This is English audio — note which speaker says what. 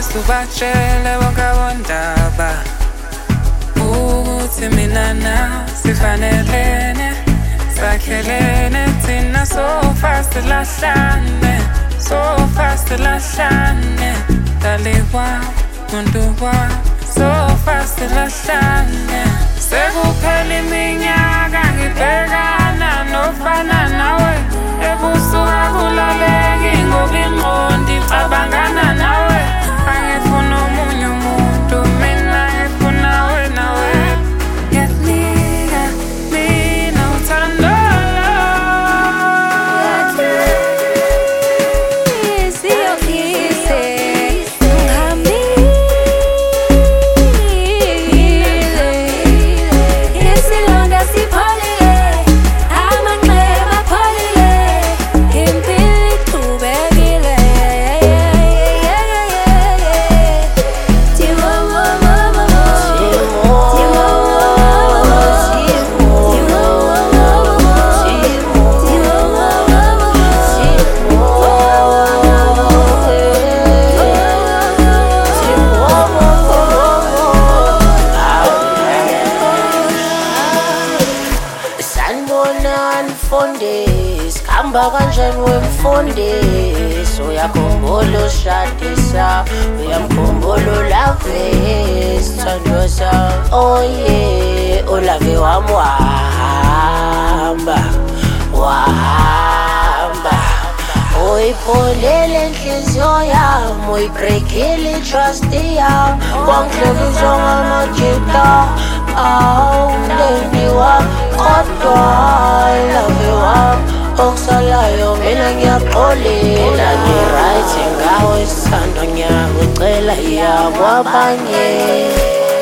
Speaker 1: Subatshele wonke abondaba ukuthi mina nawe sifanelene, sakhelene thina so fast lahlane, so fast lahlane, dali wami muntu wami so fast lahlane. Sekuphela iminyaka ngibhekana nofana nawe, ebusuka kulaleki ngoba ingqondo icabangana nawe. Angifuna omunye umuntu, mina ngifuna wena wedwa. Ngiyakunika mina uthando Hamba kanjani wemfundisi, uyakhumbula ushadisa, uyamkhumbula ulave isithando sami. Oh yeah, ulave wami wahamba uyipholele inhliziyo yami, uyibreakile itrust yami, wangihlekisa ngamajita. Awu mndeni wami, kodwa ulave wami okusalayo mina ngiyaxolela. Ngi-right ngawe sithando, ngiyakucela yakwabanye.